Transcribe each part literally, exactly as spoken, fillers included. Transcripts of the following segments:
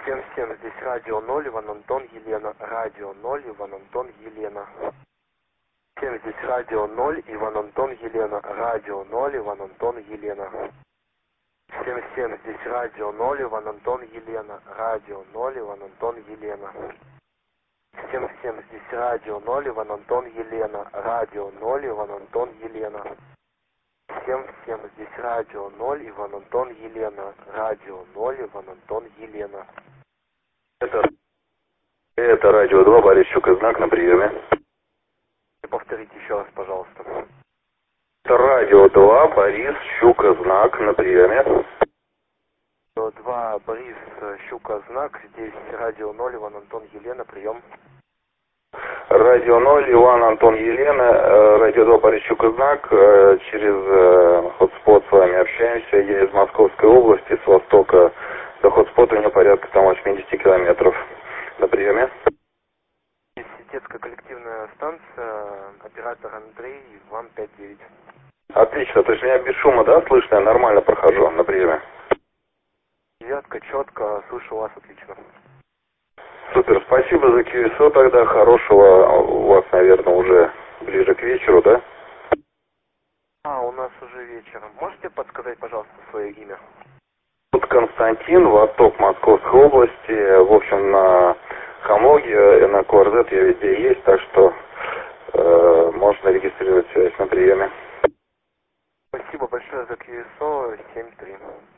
Всем-всем, здесь радио ноль, Иван Антон, Елена. Радио ноль, Иван Антон, Елена. Всем здесь радио ноль, Иван Антон, Елена. Радио ноль, Иван Антон, Елена. Всем-всем, здесь радио ноль, Иван Антон, Елена. Радио ноль, Иван Антон, Елена. Всем-всем, здесь радио ноль, Иван Антон, Елена. Радио ноль, Иван Антон, Елена. Всем-всем, здесь радио ноль, Иван Антон, Елена. Радио ноль, Иван Антон, Елена. Это, это радио два, Борис Щук и Знак на приеме. Повторите еще раз, пожалуйста. Это радио два, Борис Щук и Знак на приеме. Радио два, Борис Щука, Знак. Здесь радио ноль, Иван Антон, Елена. Прием. Радио ноль, Иван Антон, Елена. Радио два, Борис Щук и Знак. Через хотспот с вами общаемся. Я из Московской области, с востока до хотспота, у меня порядка там восьмидесяти километров. На приеме. Здесь детская коллективная станция. Оператор Андрей, вам пять девять. Отлично, то есть меня без шума, да, слышно? Я нормально прохожу на приеме. Девятка, четко, слышу вас отлично. Супер, спасибо за кью эс о тогда, хорошего у вас, наверное, уже ближе к вечеру, да? А, у нас уже вечером. Можете подсказать, пожалуйста, свое имя? Тут Константин, Восток Московской области, в общем, на Хамлоге, на ку ар зет я везде есть, так что э, можно регистрировать связь на приеме. Спасибо большое за кью эс о семь три.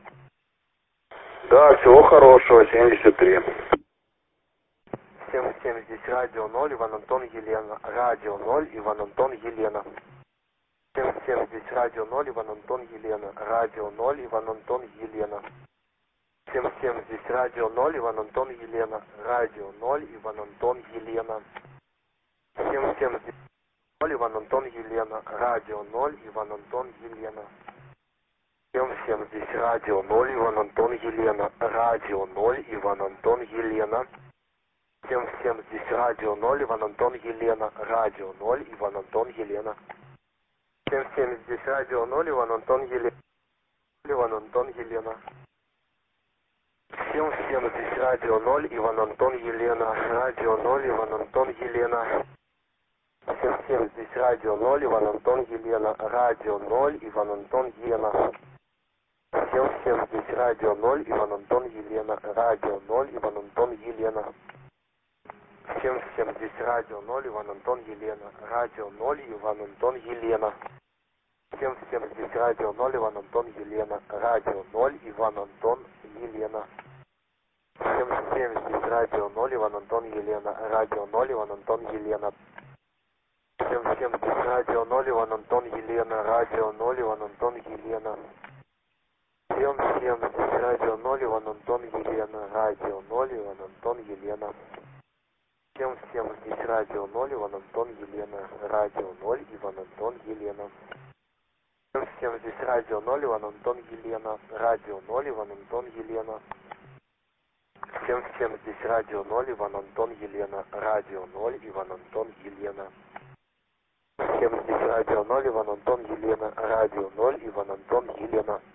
Да, всего хорошего, семьдесят три. Всем-всем, здесь радио ноль, Иван Антон, Елена. Радио ноль, Иван Антон, Елена. Всем-всем, здесь радио ноль, Иван Антон, Елена. Радио ноль, Иван Антон, Елена. Всем-всем, здесь радио ноль, Иван Антон, Елена. Радио ноль, Иван Антон, Елена. Всем-всем, здесь ноль, Иван Антон, Елена. Радио ноль, Иван Антон, Елена. Всем-всем, здесь радио ноль, Иван Антон, Елена. Радио ноль, Иван Антон, Елена. Всем-всем, здесь радио ноль, Иван Антон, Елена. Радио ноль, Иван Антон, Елена. Всем-всем, здесь радио ноль, Иван Антон, Елена. Иван Антон, Елена. Всем-всем, здесь радио ноль, Иван Антон, Елена. Радио ноль, Иван Антон, Елена. Всем-всем, здесь радио ноль, Иван Антон, Елена. Радио ноль, Иван Антон, Елена. Всем-всем, здесь радио ноль, Иван Антон, Елена. Радио ноль, Иван Антон, Елена. Всем-всем, здесь радио ноль, Иван Антон, Елена. Радио ноль, Иван Антон, Елена. Всем-всем, здесь радио ноль, Иван Антон, Елена. Радио ноль, Иван Антон, Елена. Всем-всем, здесь радио ноль, Иван Антон, Елена. Радио ноль, Иван Антон, Елена. Всем-всем, здесь радио ноль, Иван Антон, Елена. Радио ноль, Иван Антон, Елена. Всем-всем, здесь радио ноль, Иван Антон, Елена. Радио ноль, Иван Антон, Елена. Всем-всем, здесь радио ноль, Иван Антон, Елена. Радио ноль, Иван Антон, Елена. Всем-всем, здесь радио ноль, Иван Антон, Елена. Радио ноль, Иван Антон, Елена. Всем-всем, здесь радио ноль, Иван Антон, Елена. Радио ноль, Иван Антон, Елена. Всем здесь радио ноль, Иван Антон, Елена. Радио ноль, Иван Антон, Елена.